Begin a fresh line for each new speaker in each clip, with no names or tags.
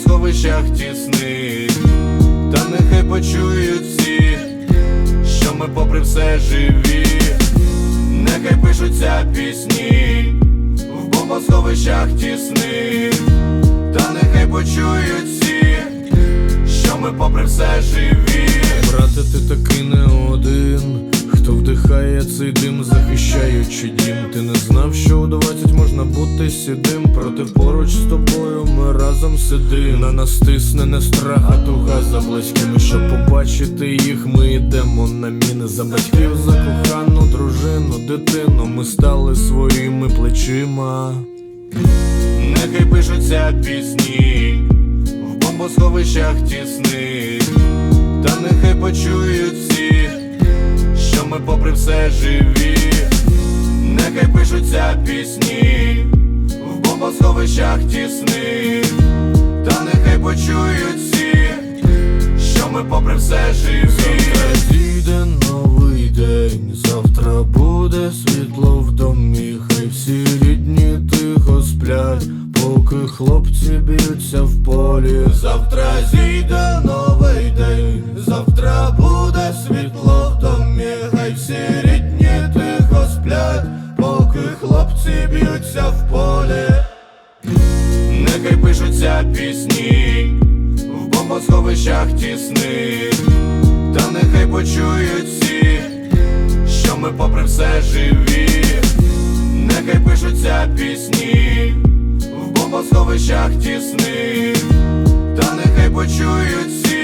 бомбосховищах тісних. Та нехай почують всі, що ми попри все живі. Нехай пишуться пісні в бомбосховищах тісних. Та нехай почують всі, що ми попри все живі.
Брате, ти таки не один, хто вдихає цей дим, захищаючи дім. Ти не знав, що у 20 можна бути сідим, проте поруч з тобою ми разом сидим. На нас тисне не страх, а туга за близькими. Щоб побачити їх, ми йдемо на міни. За батьків, за кохану дружину, дитину ми стали своїми плечима.
Нехай пишуться пісні в бомбосховищах тісних. Та нехай почують всі, що ми попри все живі. Нехай пишуться пісні в бомбосховищах тісних. Та нехай почують всі, що ми попри все живі.
Завтра зійде новий день, завтра буде світло в домі. Хай всі рідні тихо сплять, поки хлопці б'ються в полі.
Завтра зійде новий день, завтра буде світло в домі. Хай всі рідні тихо сплять, поки хлопці б'ються в полі. Нехай пишуться пісні в бомбосховищах тісних. Та нехай почують всі, що ми попри все живі. Нехай пишуться пісні в бомбосховищах тісних. Та нехай почують всі,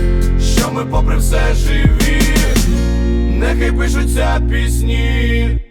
що ми попри все живі. Нехай пишуться пісні